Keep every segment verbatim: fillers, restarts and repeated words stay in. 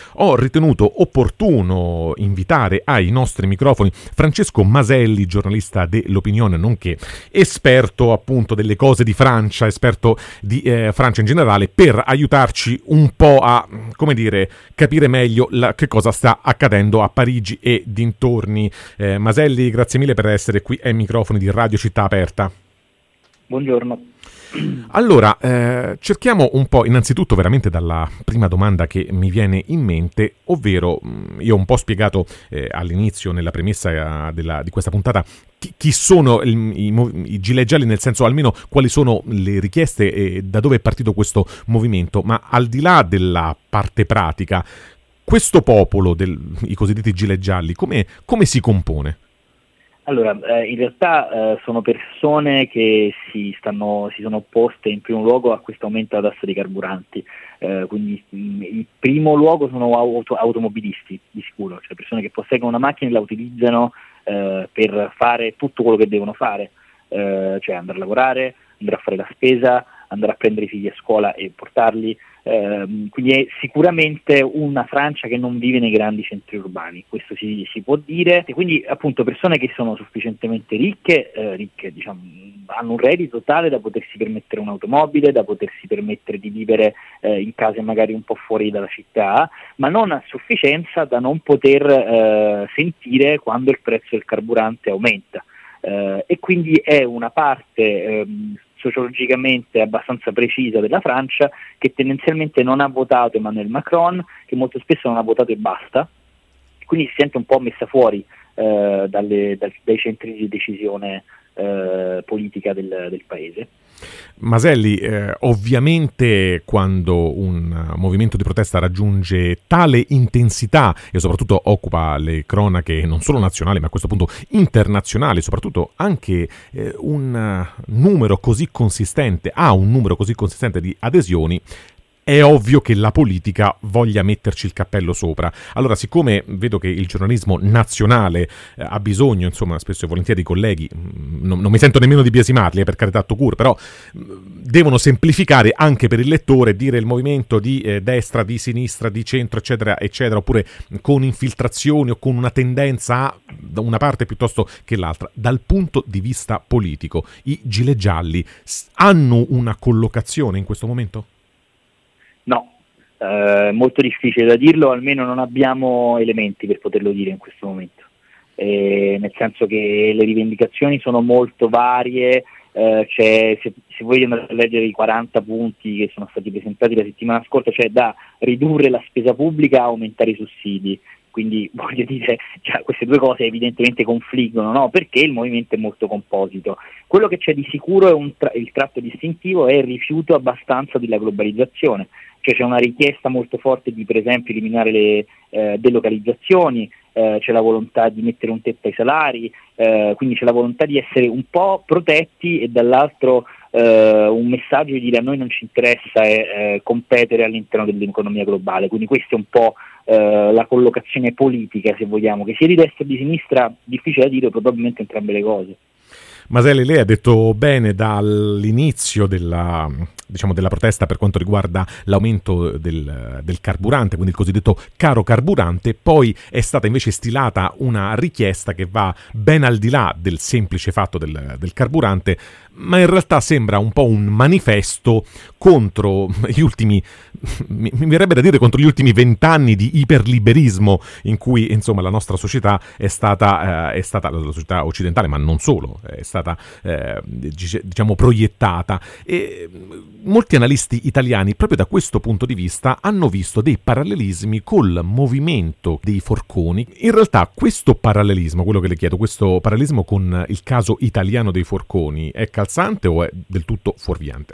ho ritenuto opportuno invitare ai nostri microfoni Francesco Maselli, giornalista dell'Opinione, nonché esperto appunto delle cose di Francia, esperto di eh, Francia in generale, per aiutarci un po' a, come dire, capire meglio la, che cosa sta accadendo a Parigi e dintorni. Eh, Maselli, grazie mille per essere qui ai microfoni di Radio Città Aperta. Buongiorno. Allora, eh, cerchiamo un po' innanzitutto veramente dalla prima domanda che mi viene in mente, ovvero mh, io ho un po' spiegato eh, all'inizio, nella premessa eh, della, di questa puntata, chi, chi sono il, i, i gilet gialli, nel senso almeno quali sono le richieste e da dove è partito questo movimento, ma al di là della parte pratica, questo popolo, del, i cosiddetti gilet gialli, come, come si compone? Allora, eh, in realtà eh, sono persone che si, stanno, si sono opposte in primo luogo a questo aumento della tassa dei carburanti, eh, quindi mh, in primo luogo sono auto, automobilisti di sicuro, cioè persone che posseggono una macchina e la utilizzano eh, per fare tutto quello che devono fare, eh, cioè andare a lavorare, andare a fare la spesa, andare a prendere i figli a scuola e portarli, eh, quindi è sicuramente una Francia che non vive nei grandi centri urbani, questo si, si può dire, e quindi appunto persone che sono sufficientemente ricche, eh, ricche diciamo, hanno un reddito tale da potersi permettere un'automobile, da potersi permettere di vivere eh, in case magari un po' fuori dalla città, ma non a sufficienza da non poter eh, sentire quando il prezzo del carburante aumenta. Uh, e quindi è una parte um, sociologicamente abbastanza precisa della Francia che tendenzialmente non ha votato Emmanuel Macron, che molto spesso non ha votato e basta, quindi si sente un po' messa fuori uh, dalle, dal, dai centri di decisione uh, politica del, del paese. Maselli, eh, ovviamente quando un movimento di protesta raggiunge tale intensità e soprattutto occupa le cronache non solo nazionali ma a questo punto internazionali, soprattutto anche eh, un numero così consistente, ha un numero così consistente di adesioni, è ovvio che la politica voglia metterci il cappello sopra. Allora, siccome vedo che il giornalismo nazionale eh, ha bisogno, insomma, spesso e volentieri i colleghi, mh, non, non mi sento nemmeno di biasimarli, eh, per carità tout court, però mh, devono semplificare anche per il lettore, dire il movimento di eh, destra, di sinistra, di centro, eccetera, eccetera, oppure con infiltrazioni o con una tendenza a da una parte piuttosto che l'altra. Dal punto di vista politico, i gilet gialli hanno una collocazione in questo momento? No, eh, molto difficile da dirlo, almeno non abbiamo elementi per poterlo dire in questo momento, eh, nel senso che le rivendicazioni sono molto varie, eh, c'è, se, se voi andate a leggere i quaranta punti che sono stati presentati la settimana scorsa, c'è da ridurre la spesa pubblica a aumentare i sussidi. Quindi voglio dire, cioè, queste due cose evidentemente confliggono, no? Perché il movimento è molto composito. Quello che c'è di sicuro è un tra- il tratto distintivo è il rifiuto abbastanza della globalizzazione, cioè c'è una richiesta molto forte di per esempio eliminare le eh, delocalizzazioni, eh, c'è la volontà di mettere un tetto ai salari, eh, quindi c'è la volontà di essere un po' protetti e dall'altro eh, un messaggio di dire a noi non ci interessa eh, competere all'interno dell'economia globale, quindi questa è un po' eh, la collocazione politica, se vogliamo, che sia di destra o di sinistra, difficile da dire, probabilmente entrambe le cose. Maselli, lei ha detto bene dall'inizio della, diciamo, della protesta per quanto riguarda l'aumento del, del carburante, quindi il cosiddetto caro carburante, poi è stata invece stilata una richiesta che va ben al di là del semplice fatto del, del carburante, ma in realtà sembra un po' un manifesto contro gli ultimi, mi, mi verrebbe da dire contro gli ultimi vent'anni di iperliberismo in cui insomma la nostra società è stata, eh, è stata la società occidentale, ma non solo, è stata eh, diciamo proiettata, e molti analisti italiani proprio da questo punto di vista hanno visto dei parallelismi col movimento dei forconi. In realtà questo parallelismo, quello che le chiedo, questo parallelismo con il caso italiano dei forconi è calzante o è del tutto fuorviante?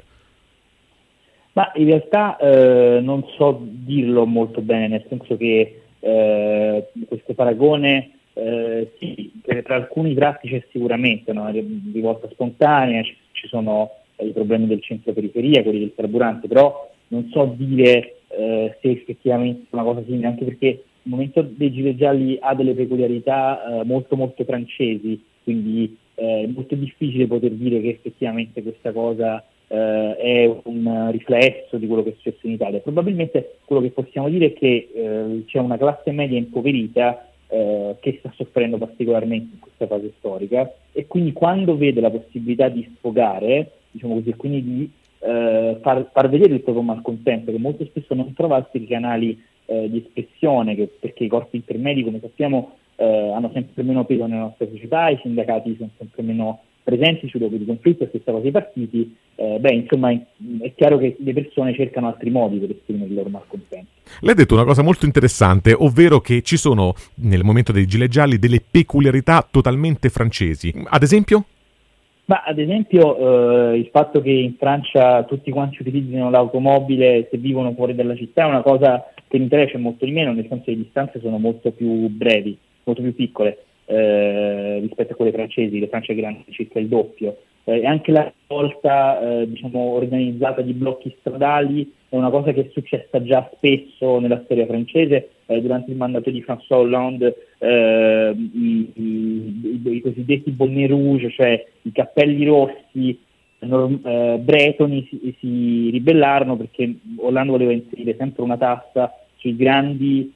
Ma in realtà eh, non so dirlo molto bene, nel senso che eh, questo paragone eh, sì, per, per alcuni tratti c'è sicuramente una rivolta spontanea, ci, ci sono i problemi del centro-periferia, quelli del carburante, però non so dire eh, se effettivamente è una cosa simile, anche perché il movimento dei gilet gialli ha delle peculiarità eh, molto molto francesi, quindi eh, è molto difficile poter dire che effettivamente questa cosa eh, è un riflesso di quello che è successo in Italia. Probabilmente quello che possiamo dire è che eh, c'è una classe media impoverita eh, che sta soffrendo particolarmente in questa fase storica, e quindi quando vede la possibilità di sfogare, diciamo così, e quindi di eh, far, far vedere il proprio malcontento, che molto spesso non trova altri canali eh, di espressione, che, perché i corpi intermedi, come sappiamo, eh, hanno sempre meno peso nella nostra società, i sindacati sono sempre meno presenti sui luoghi di conflitto, stessa cosa i partiti, eh, beh, insomma, è, è chiaro che le persone cercano altri modi per esprimere il loro malcontento. Lei ha detto una cosa molto interessante, ovvero che ci sono, nel momento dei gilet gialli, delle peculiarità totalmente francesi. Ad esempio? Ma ad esempio eh, il fatto che in Francia tutti quanti utilizzino l'automobile se vivono fuori dalla città è una cosa che in Italia c'è molto di meno, nel senso che le distanze sono molto più brevi, molto più piccole eh, rispetto a quelle francesi. Le Francia è grande circa il doppio. Eh, e anche la volta eh, diciamo, organizzata di blocchi stradali è una cosa che è successa già spesso nella storia francese. Eh, durante il mandato di François Hollande eh, i, i, i, i cosiddetti bonnet rouge, cioè i cappelli rossi eh, bretoni, si, si ribellarono perché Hollande voleva inserire sempre una tassa sui grandi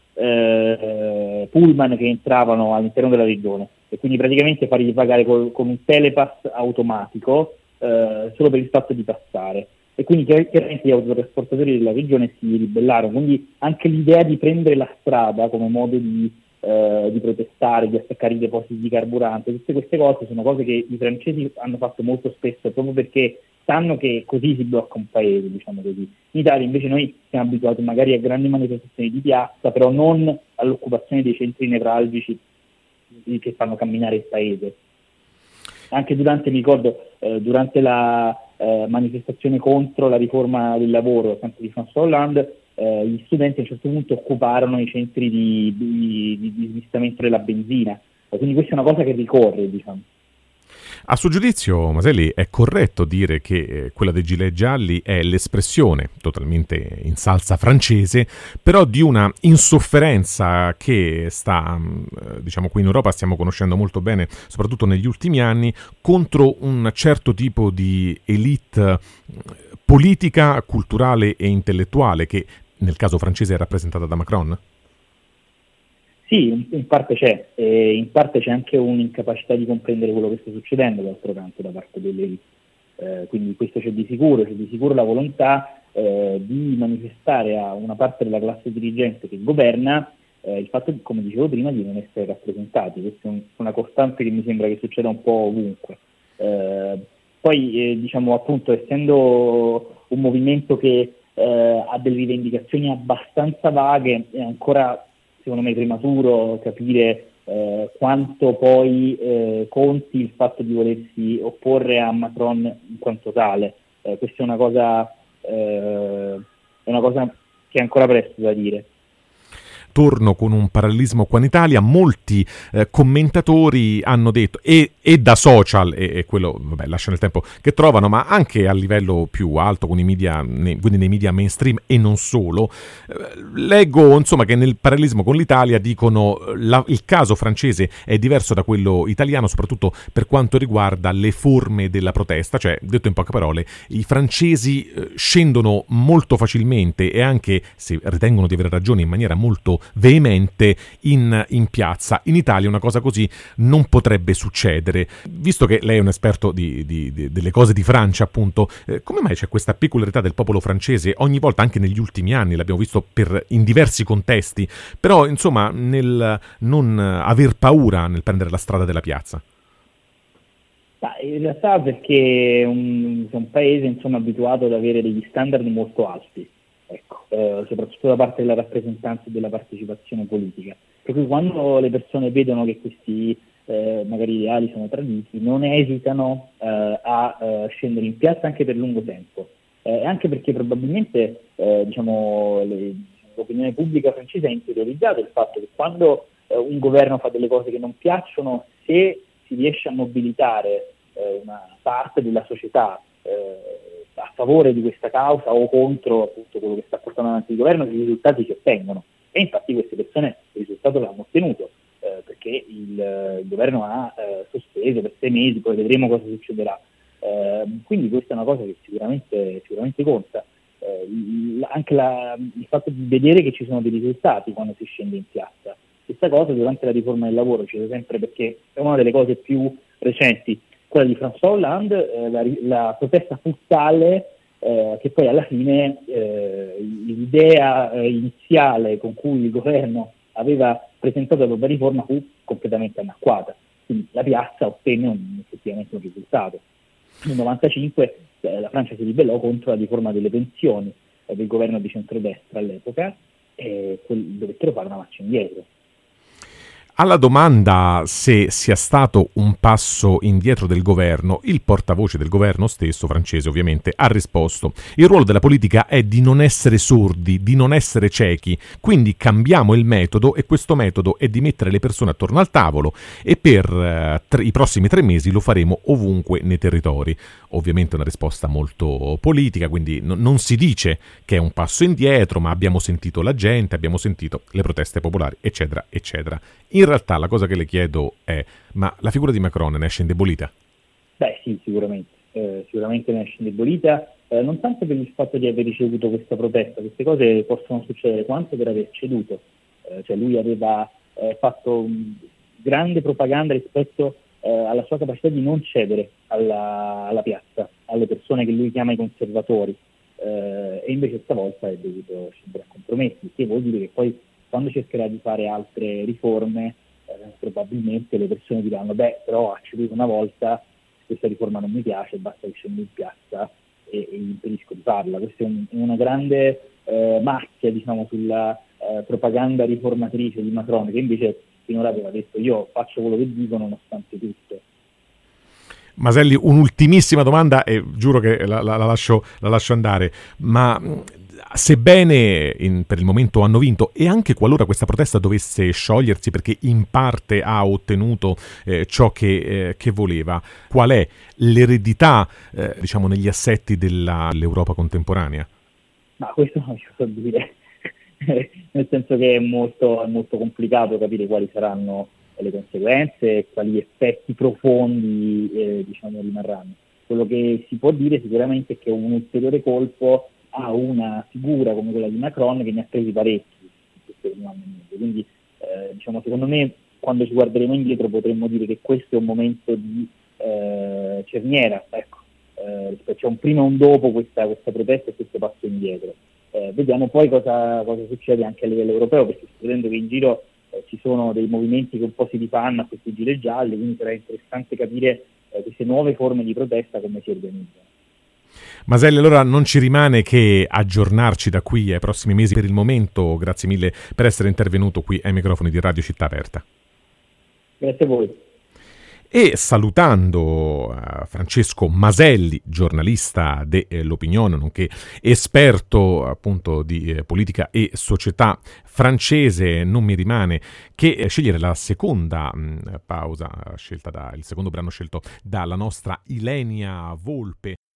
eh, pullman che entravano all'interno della regione, e quindi praticamente fargli pagare col, con un telepass automatico eh, solo per il fatto di passare. E quindi chiaramente gli autotrasportatori della regione si ribellarono. Quindi anche l'idea di prendere la strada come modo di, eh, di protestare, di attaccare i depositi di carburante, tutte queste cose sono cose che i francesi hanno fatto molto spesso, proprio perché sanno che così si blocca un paese, diciamo così. In Italia invece noi siamo abituati magari a grandi manifestazioni di piazza, però non all'occupazione dei centri nevralgici che fanno camminare il paese. Anche durante, mi ricordo, eh, durante la eh, manifestazione contro la riforma del lavoro, sempre di François Hollande, eh, gli studenti a un certo punto occuparono i centri di, di, di, di smistamento della benzina. E quindi questa è una cosa che ricorre, diciamo. A suo giudizio, Maselli, è corretto dire che eh, quella dei gilet gialli è l'espressione, totalmente in salsa francese, però di una insofferenza che sta, eh, diciamo qui in Europa stiamo conoscendo molto bene, soprattutto negli ultimi anni, contro un certo tipo di elite politica, culturale e intellettuale che nel caso francese è rappresentata da Macron? Sì, in parte c'è, e in parte c'è anche un'incapacità di comprendere quello che sta succedendo d'altro canto da parte delle elite. Eh, quindi questo c'è di sicuro, c'è di sicuro la volontà eh, di manifestare a una parte della classe dirigente che governa eh, il fatto, come dicevo prima, di non essere rappresentati. Questa è un, una costante che mi sembra che succeda un po' ovunque. Eh, poi, eh, diciamo, appunto, essendo un movimento che eh, ha delle rivendicazioni abbastanza vaghe, è ancora secondo me prematuro capire eh, quanto poi eh, conti il fatto di volersi opporre a Macron in quanto tale. Eh, questa è una cosa eh, è una cosa che è ancora presto da dire. Torno con un parallelismo qua in Italia, molti eh, commentatori hanno detto, e, e da social, e, e quello, vabbè, lasciano il tempo che trovano, ma anche a livello più alto, con i media, nei, quindi nei media mainstream e non solo, eh, leggo insomma che nel parallelismo con l'Italia dicono la, il caso francese è diverso da quello italiano, soprattutto per quanto riguarda le forme della protesta, cioè, detto in poche parole, i francesi eh, scendono molto facilmente e anche se ritengono di avere ragione in maniera molto veemente in, in piazza. In Italia una cosa così non potrebbe succedere. Visto che lei è un esperto di, di, di, delle cose di Francia, appunto, eh, come mai c'è questa peculiarità del popolo francese ogni volta, anche negli ultimi anni, l'abbiamo visto per, in diversi contesti, però insomma nel non aver paura nel prendere la strada della piazza? Ma in realtà perché è un, è un paese insomma abituato ad avere degli standard molto alti. Ecco, eh, soprattutto da parte della rappresentanza e della partecipazione politica. Per cui quando le persone vedono che questi eh, magari ideali sono traditi, non esitano eh, a eh, scendere in piazza anche per lungo tempo. Eh, anche perché probabilmente eh, diciamo, le, l'opinione pubblica francese ha interiorizzato il fatto che quando eh, un governo fa delle cose che non piacciono, se si riesce a mobilitare eh, una parte della società eh, a favore di questa causa o contro appunto quello che sta portando avanti il governo, i risultati si ottengono. E infatti queste persone il risultato l'hanno ottenuto, eh, perché il, il governo ha eh, sospeso per sei mesi, poi vedremo cosa succederà. Eh, Eh, quindi questa è una cosa che sicuramente, sicuramente conta. Eh, il, anche la, il fatto di vedere che ci sono dei risultati quando si scende in piazza. Questa cosa durante la riforma del lavoro c'è sempre, perché è una delle cose più recenti, quella di François Hollande, eh, la, la protesta fu tale eh, che poi alla fine eh, l'idea eh, iniziale con cui il governo aveva presentato la propria riforma fu completamente anacquata. Quindi la piazza ottenne un, effettivamente un risultato. Nel novantacinque eh, la Francia si ribellò contro la riforma delle pensioni eh, del governo di centrodestra all'epoca e quel, dovettero fare una marcia indietro. Alla domanda se sia stato un passo indietro del governo, il portavoce del governo stesso, francese ovviamente, ha risposto: il ruolo della politica è di non essere sordi, di non essere ciechi, quindi cambiamo il metodo e questo metodo è di mettere le persone attorno al tavolo e per eh, tre, i prossimi tre mesi lo faremo ovunque nei territori. Ovviamente una risposta molto politica, quindi no, non si dice che è un passo indietro, ma abbiamo sentito la gente, abbiamo sentito le proteste popolari, eccetera, eccetera. In realtà la cosa che le chiedo è: ma la figura di Macron ne esce indebolita? Beh sì, sicuramente, eh, sicuramente ne esce indebolita, eh, non tanto per il fatto di aver ricevuto questa protesta, queste cose possono succedere, quanto per aver ceduto. Eh, cioè lui aveva eh, fatto um, grande propaganda rispetto eh, alla sua capacità di non cedere alla, alla piazza, alle persone che lui chiama i conservatori, eh, e invece stavolta è dovuto scendere a compromessi, che vuol dire che poi quando cercherà di fare altre riforme eh, probabilmente le persone diranno: beh, però ha ceduto una volta, questa riforma non mi piace, basta che scendo in piazza e, e gli impedisco di farla. Questa è un, una grande eh, macchia, diciamo, sulla eh, propaganda riformatrice di Macron, che invece finora aveva detto: io faccio quello che dico nonostante tutto. Maselli, un'ultimissima domanda e giuro che la, la, la, lascio, la lascio andare, ma sebbene in, per il momento hanno vinto, e anche qualora questa protesta dovesse sciogliersi perché in parte ha ottenuto eh, ciò che, eh, che voleva, qual è l'eredità eh, diciamo negli assetti della, dell'Europa contemporanea? Ma questo non ci so dire, nel senso che è molto, è molto complicato capire quali saranno le conseguenze e quali effetti profondi eh, diciamo rimarranno. Quello che si può dire sicuramente è che un ulteriore colpo a una figura come quella di Macron che ne ha presi parecchi in questo primo anno e mezzo. Quindi eh, diciamo, secondo me quando ci guarderemo indietro potremmo dire che questo è un momento di eh, cerniera, ecco, eh, c'è un prima e un dopo questa, questa protesta e questo passo indietro. Eh, vediamo poi cosa, cosa succede anche a livello europeo, perché sto vedendo che in giro eh, ci sono dei movimenti che un po' si rifanno a questi gilet gialli, quindi sarà interessante capire eh, queste nuove forme di protesta come si organizzano. Maselli, allora non ci rimane che aggiornarci da qui ai prossimi mesi. Per il momento, grazie mille per essere intervenuto qui ai microfoni di Radio Città Aperta. Grazie a voi. E salutando uh, Francesco Maselli, giornalista dell'Opinione, nonché esperto appunto di eh, politica e società francese, non mi rimane che scegliere la seconda mh, pausa scelta da, il secondo brano scelto dalla nostra Ilenia Volpe.